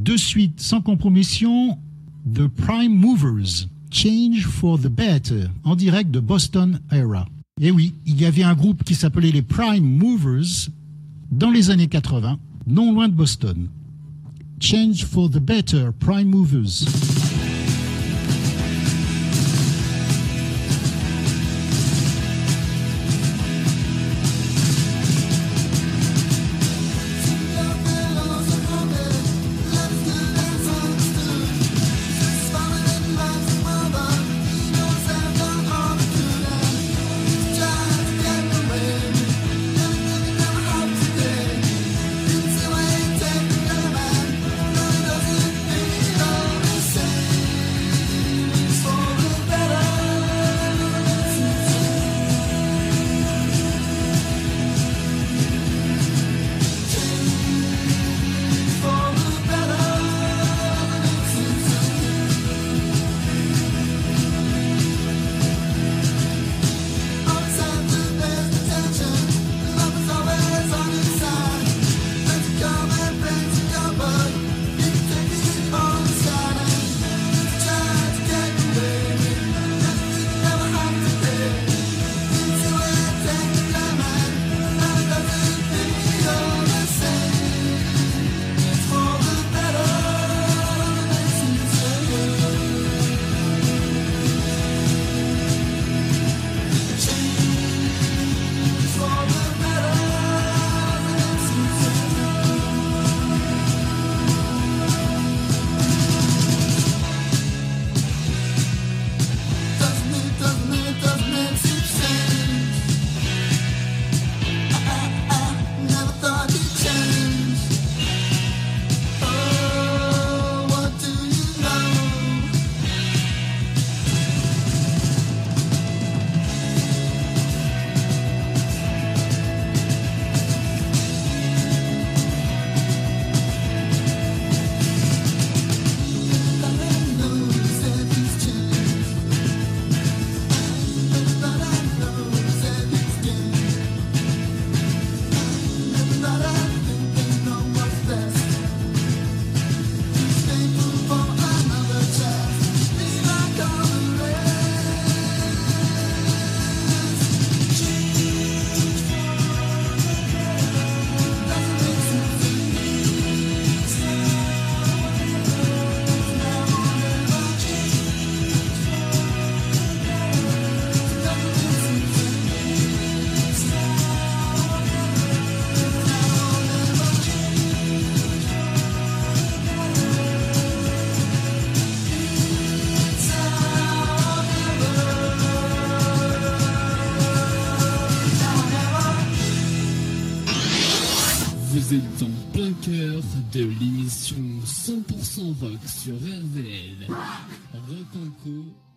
De suite, sans compromission, The Prime Movers, Change for the Better, en direct de Boston Era. Et oui, il y avait un groupe qui s'appelait les Prime Movers dans les années 80, non loin de Boston. Change for the Better, Prime Movers. Vous êtes en plein cœur de l'émission 100% rock sur RVL. Rock en Co.